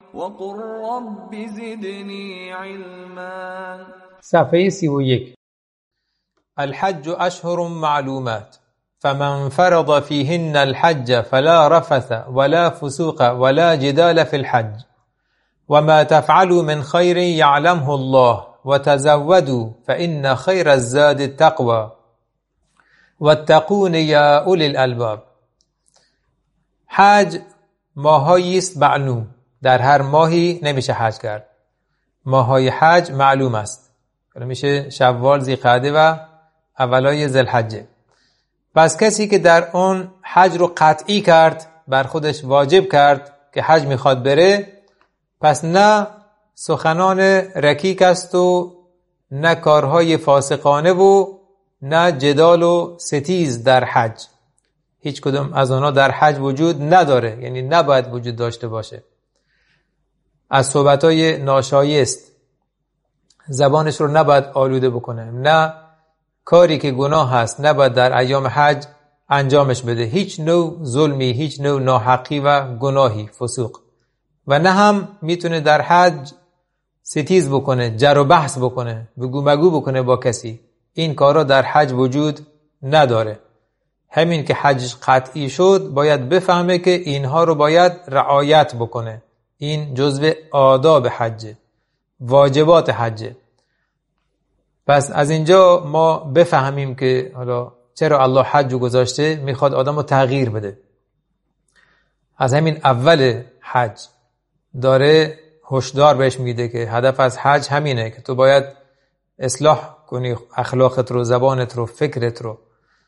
وقل رب زدني علما. صفحه 31. الحج اشهر معلومات فمن فرض فيهن الحج فلا رفث ولا فسوق ولا جدال في الحج وما تفعلوا من خير يعلمه الله وتزودوا فإن خير الزاد التقوى واتقون یا اولی الالباب. حج ماهایی است معلوم، در هر ماهی نمیشه حج کرد. ماهای حج معلوم است، میشه شوال، ذی‌قعده و اولای ذوالحجه. پس کسی که در اون حج رو قطعی کرد، بر خودش واجب کرد که حج میخواد بره، پس نه سخنان رکیک است و نه کارهای فاسقانه و نه جدال و ستیز در حج. هیچ کدوم از آنها در حج وجود نداره، یعنی نباید وجود داشته باشه. از صحبتهای ناشایست زبانش رو نباید آلوده بکنه، نه کاری که گناه هست نباید در ایام حج انجامش بده، هیچ نوع ظلمی، هیچ نوع ناحقی و گناهی، فسوق. و نه هم میتونه در حج ستیز بکنه، جر و بحث بکنه، بگو مگو بکنه با کسی. این کارا در حج وجود نداره. همین که حج قطعی شد باید بفهمه که اینها رو باید رعایت بکنه. این جزو آداب حجه، واجبات حجه. پس از اینجا ما بفهمیم که حالا چرا الله حج رو گذاشته، میخواد آدم رو تغییر بده. از همین اول حج داره هشدار بهش میده که هدف از حج همینه که تو باید اصلاح کنی اخلاقت رو، زبانت رو، فکرت رو،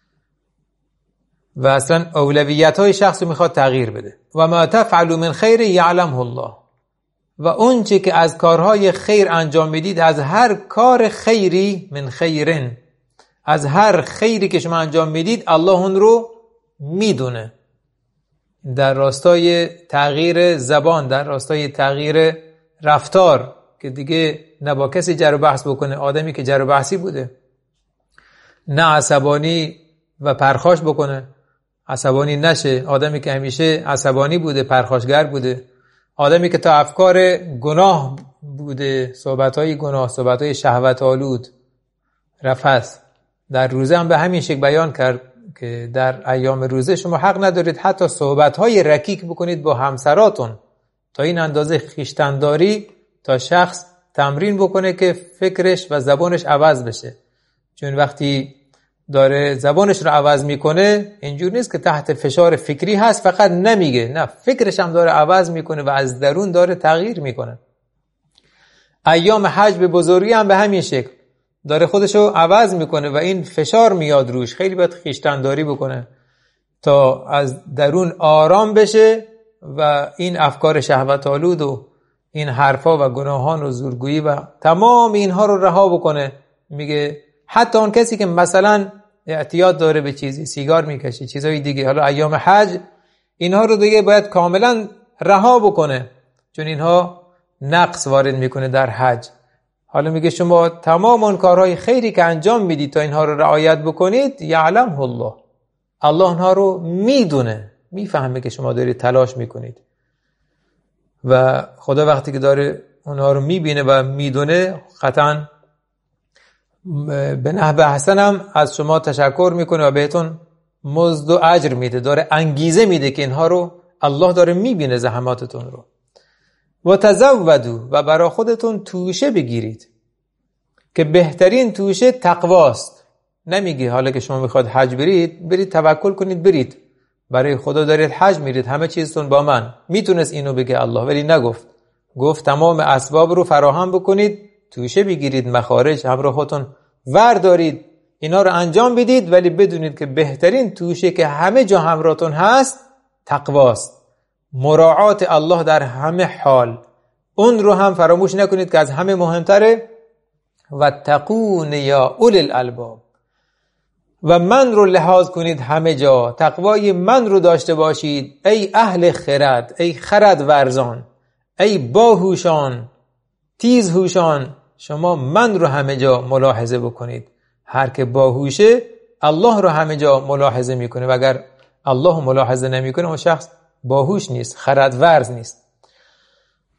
و اصلا اولویت های شخص رو میخواد تغییر بده. و ما تفعلوا من خیر یعلمه الله، و اون چه که از کارهای خیر انجام میدید، از هر کار خیری، من خیرن، از هر خیری که شما انجام میدید الله اون رو میدونه. در راستای تغییر زبان، در راستای تغییر رفتار، که دیگه نه با کسی جر و بحث بکنه، آدمی که جر و بحثی بوده، نه عصبانی و پرخاش بکنه، عصبانی نشه، آدمی که همیشه عصبانی بوده، پرخاشگر بوده، آدمی که تا افکار گناه بوده، صحبتهای گناه، صحبتهای شهوت آلود، رفث. در روزه هم به همین شکل بیان کرد که در ایام روزه شما حق ندارید حتی صحبتهای رکیک بکنید با همسراتون، تا این اندازه خویشتنداری، تا شخص تمرین بکنه که فکرش و زبانش عوض بشه. چون وقتی داره زبانش رو عوض میکنه، اینجور نیست که تحت فشار فکری هست فقط نمیگه، نه، فکرش هم داره عوض میکنه و از درون داره تغییر میکنه. ایام حج به بزرگی هم به همین شکل داره خودشو عوض میکنه و این فشار میاد روش. خیلی باید خویشتنداری بکنه تا از درون آرام بشه و این افکار شهوت آلود و این حرفا و گناهان و زورگویی و تمام اینها رو رها بکنه. میگه حتی اون کسی که مثلا اعتیاد داره به چیزی، سیگار میکشه، چیزهای دیگه، حالا ایام حج اینها رو دیگه باید کاملا رها بکنه، چون اینها نقص وارد میکنه در حج. حالا میگه شما تمام اون کارهای خیری که انجام میدید تا اینها رو رعایت بکنید، یعلمه الله، الله اونها رو میدونه، میفهمه که شما دارید تلاش میکنید. و خدا وقتی که داره اونها رو میبینه و میدونه، قطعا به نحو حسن هم از شما تشکر میکنه و بهتون مزد و اجر میده، داره انگیزه میده که اینها رو الله داره میبینه، زحماتتون رو. و تزودوا، و برای خودتون توشه بگیرید که بهترین توشه تقواست. نمیگه حالا که شما میخواد حج برید توکل کنید برید، برای خدا دارید حج میرید، همه چیزتون با من. میتونست اینو بگه الله، ولی نگفت. گفت تمام اسباب رو فراهم بکنید، توشه بگیرید، مخارج همراه خودتون وردارید، اینا رو انجام بدید، ولی بدونید که بهترین توشه که همه جا همراهتون هست تقواست، مراعات الله در همه حال. اون رو هم فراموش نکنید که از همه مهمتره. واتقون یا اولی الالباب، و من رو لحاظ کنید همه جا، تقوای من رو داشته باشید ای اهل خرد، ای خرد ورزان، ای باهوشان، تیز هوشان، شما من رو همه جا ملاحظه بکنید. هر که باهوشه الله رو همه جا ملاحظه میکنه، و اگر الله ملاحظه نمیکنه اون شخص باهوش نیست، خرد ورز نیست.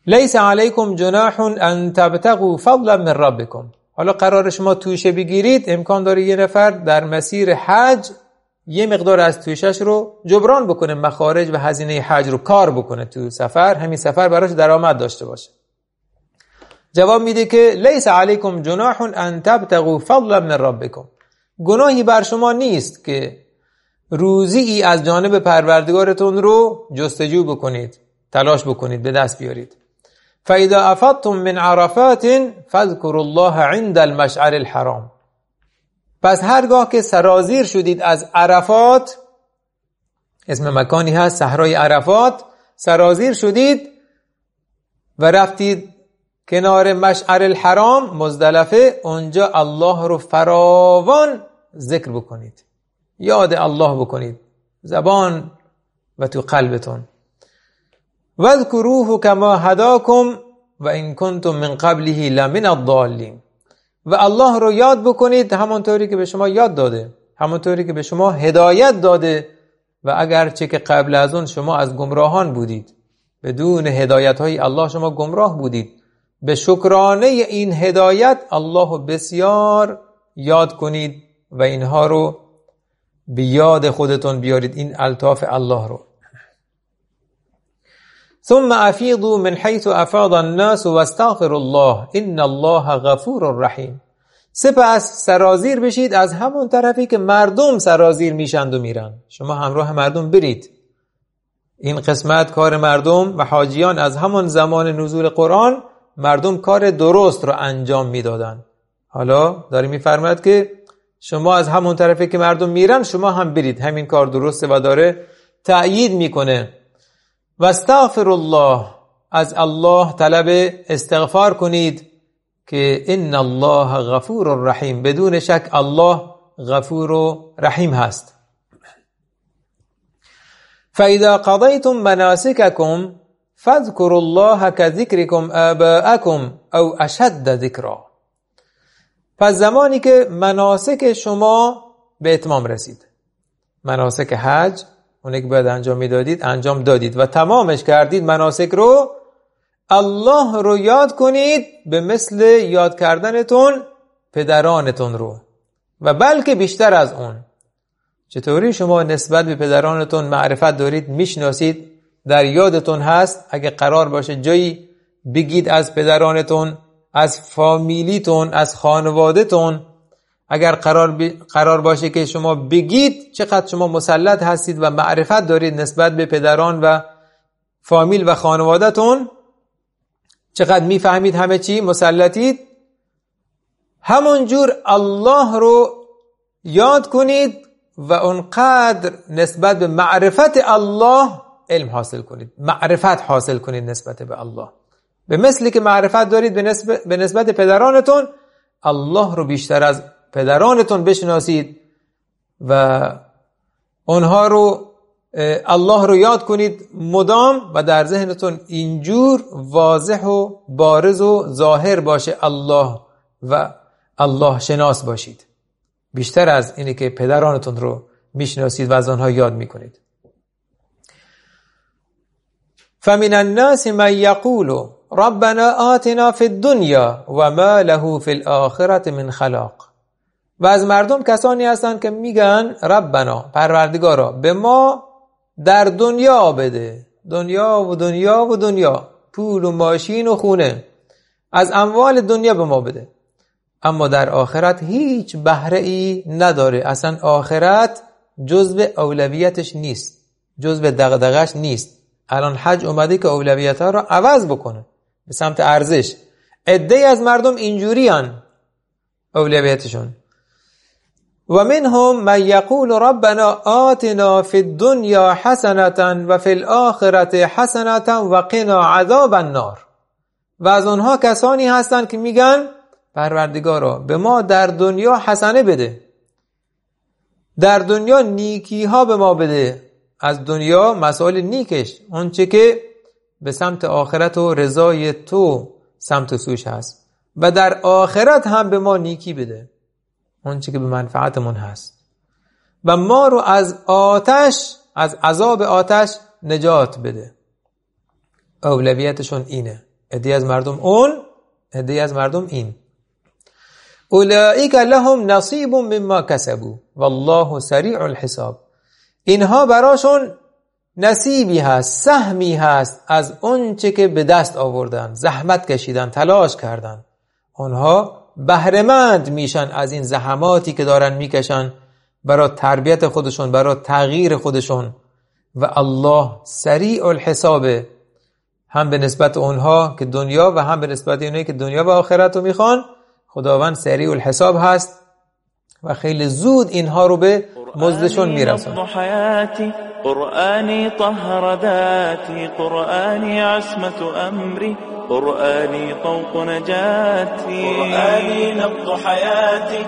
لیس علیکم جناح ان تبتغوا فضلا من ربکم. حالا قرار شما توشه بگیرید، امکان داره یه نفر در مسیر حج یه مقدار از توشش رو جبران بکنه، مخارج و هزینه حج رو کار بکنه تو سفر، همین سفر براش درآمد داشته باشه. جواب میده که لیس علیکم جناح ان تبتغوا فضلا من ربکم. گناهی بر شما نیست که روزی ای از جانب پروردگارتون رو جستجو بکنید، تلاش بکنید، به دست بیارید. فاذا افضتم من عرفات فاذكروا الله عند المشعر الحرام. پس هرگاه که سرازیر شدید از عرفات، اسم مکانی هست صحرای عرفات، سرازیر شدید و رفتید کنار مشعر الحرام مزدلفه، اونجا الله رو فراوان ذکر بکنید، یاد الله بکنید، زبان و تو قلبتون. واذکروه کما هداکم و ان کنتم من قبله لمن الضالین. و الله رو یاد بکنید همونطوری که به شما یاد داده، همونطوری که به شما هدایت داده، و اگرچه که قبل از اون شما از گمراهان بودید، بدون هدایت های الله شما گمراه بودید. به شکرانه این هدایت الله بسیار یاد کنید و اینها رو به یاد خودتون بیارید، این الطاف الله رو. ثم افیضوا من حیث افاض الناس واستغفروا الله ان الله غفور رحیم. سپس سرازیر بشید از همون طرفی که مردم سرازیر میشند و میرن. شما همراه مردم برید. این قسمت کار مردم و حاجیان از همون زمان نزول قرآن، مردم کار درست رو انجام میدادن. حالا داره میفرماید که شما از همون طرفی که مردم میرن شما هم برید، همین کار درسته و داره تأیید میکنه. و استغفر الله، از الله طلب استغفار کنید که ان الله غفور رحیم، بدون شک الله غفور و رحیم هست. فاذا قضیتم مناسککم فاذكروا الله كذكركم آباءكم او اشد ذکرا. پس زمانی که مناسک شما به اتمام رسید، مناسک حج اونی که باید انجام میدادید انجام دادید و تمامش کردید مناسک رو، الله رو یاد کنید به مثل یاد کردنتون پدرانتون رو، و بلکه بیشتر از اون. چطوری شما نسبت به پدرانتون معرفت دارید، میشناسید، در یادتون هست، اگه قرار باشه جایی بگید از پدرانتون، از فامیلیتون، از خانوادهتون، اگر قرار باشه که شما بگید چقدر شما مسلط هستید و معرفت دارید نسبت به پدران و فامیل و خانوادهتون، چقدر میفهمید همه چی، مسلطید، همونجور الله رو یاد کنید و اونقدر نسبت به معرفت الله علم حاصل کنید، معرفت حاصل کنید نسبت به الله، به مثلی که معرفت دارید به نسبت پدرانتون، الله رو بیشتر از پدرانتون بشناسید و اونها رو، الله رو یاد کنید مدام و در ذهنتون اینجور واضح و بارز و ظاهر باشه الله و الله شناس باشید، بیشتر از اینی که پدرانتون رو میشناسید و از آنها یاد میکنید. فمن الناس من یقول ربنا آتنا فی الدنیا و ما له فی الاخرة من خلاق. و از مردم کسانی هستند که میگن ربنا، پروردگارا، به ما در دنیا بده، دنیا و دنیا و دنیا، پول و ماشین و خونه، از اموال دنیا به ما بده، اما در آخرت هیچ بهره ای نداره، اصلا آخرت جزء اولویتش نیست، جزء دغدغش نیست. الان حج اومده که اولویت‌ها رو عوض بکنه به سمت ارزش. عده‌ای از مردم اینجوریان اولویتشون. و منهم من یقول ربنا آتنا فی الدنیا حسنة و فی الاخرة حسنة و قنا عذاب النار. و از اونها کسانی هستند که میگن پروردگارا به ما در دنیا حسنه بده، در دنیا نیکی ها به ما بده، از دنیا مسائل نیکش، اون چه که به سمت آخرت و رضای تو سمت و سوش هست، و در آخرت هم به ما نیکی بده، اون چه که به منفعتمون هست، و ما رو از آتش، از عذاب آتش نجات بده. اولویتشون اینه. عده‌ای از مردم اون، عده‌ای از مردم این. اولئک لهم نصیب مما کسبوا والله سریع الحساب. اینها براشون نصیبی هست، سهمی هست از اون چه که به دست آوردن، زحمت کشیدن، تلاش کردن. اونها بهره‌مند میشن از این زحماتی که دارن میکشن برای تربیت خودشون، برای تغییر خودشون. و الله سریع الحسابه، هم به نسبت اونها که دنیا و هم به نسبت اونایی که دنیا و آخرت رو میخوان. خداوند سریع الحساب هست و خیلی زود اینها رو به مزدشون میرسونه. قرآني طهر ذاتي، قرآني عصمة أمري، قرآني طوق نجاتي، قرآني نبض حياتي،